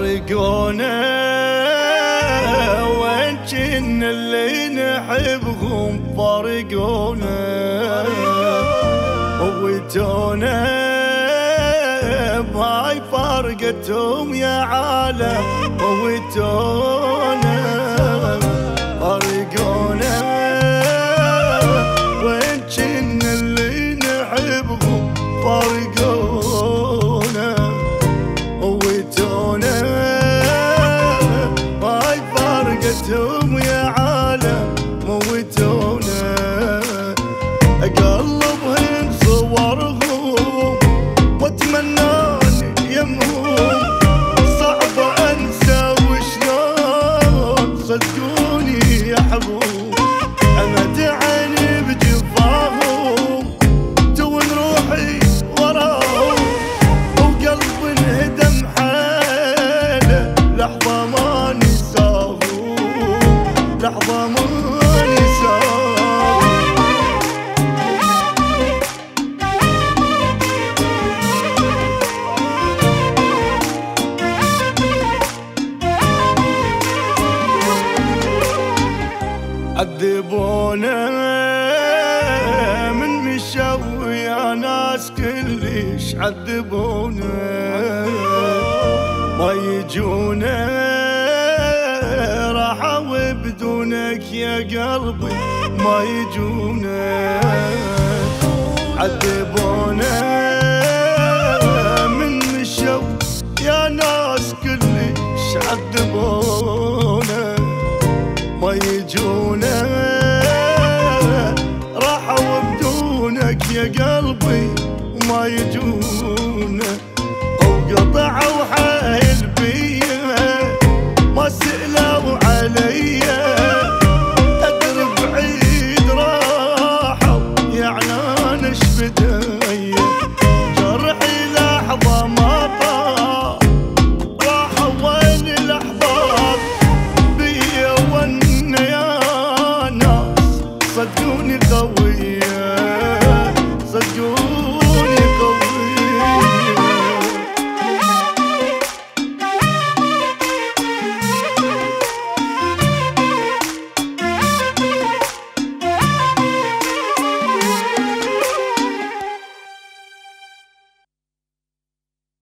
فرقونا وين كن اللي نحبهم فرقونا وويتونا بهاي فرقتهم يا عالم وويتونا فرقونا وين كن اللي نحبهم فرقونا وويتونا هاي فرقتهم يا عالم موتونا اقلبهن صورهم واتمناني يمهم صعب انسى وشلون صدقوني يا حبوب امد عيني بجفاهم تون روحي وراهم وقلب انهدم حاله لحظة ما نساهم لحظة ما نساهم عذبونا من مشوا يا ناس كلش عذبونا ما يجونا راحوا بدونك يا قلبي ما يجونا عذبونا من مشوا يا ناس كلش عذبونا ما يجونا راحوا بدونك يا قلبي وما يجونا